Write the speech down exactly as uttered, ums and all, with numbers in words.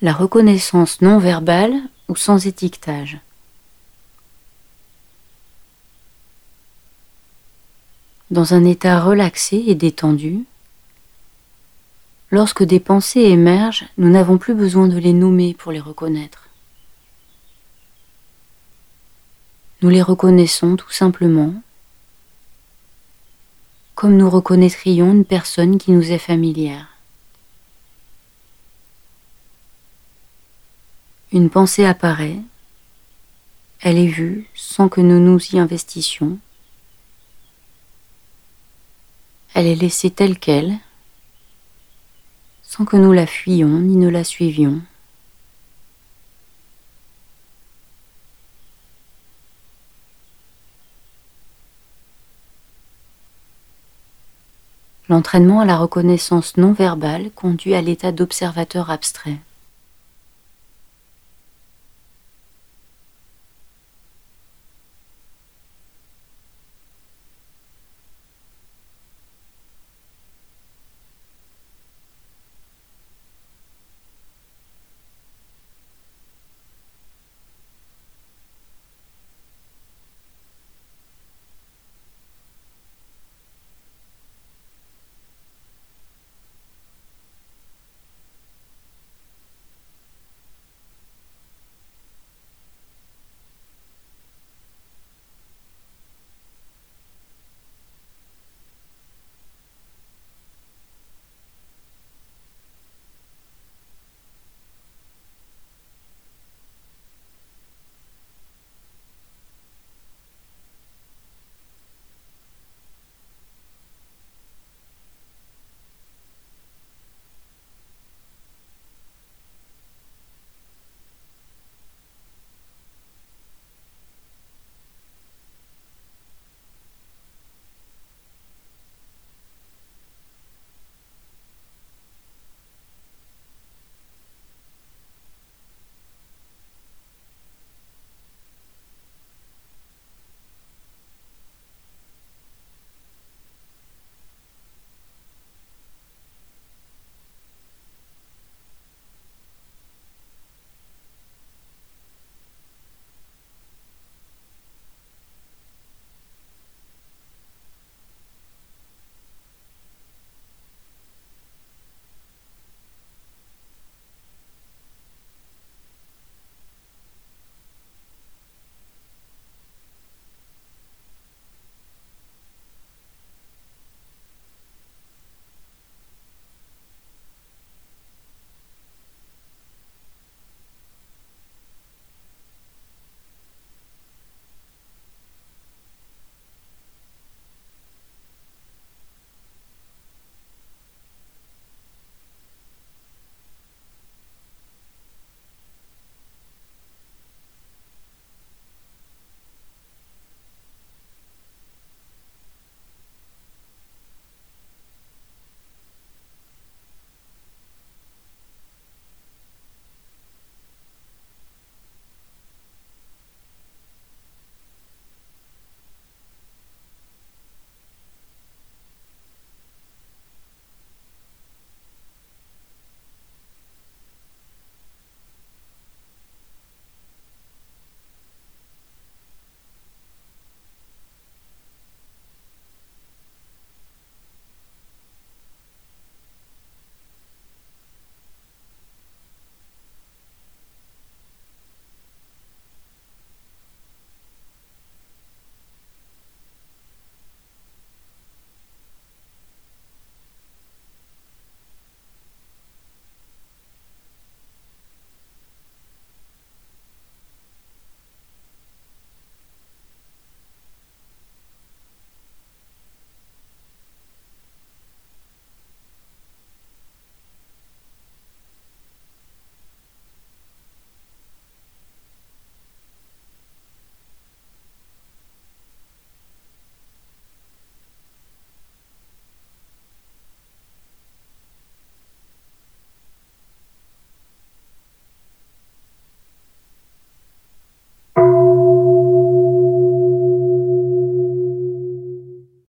La reconnaissance non verbale ou sans étiquetage. Dans un état relaxé et détendu, lorsque des pensées émergent, nous n'avons plus besoin de les nommer pour les reconnaître. Nous les reconnaissons tout simplement, comme nous reconnaîtrions une personne qui nous est familière. Une pensée apparaît, elle est vue sans que nous nous y investissions. Elle est laissée telle qu'elle, sans que nous la fuyions ni ne la suivions. L'entraînement à la reconnaissance non verbale conduit à l'état d'observateur abstrait.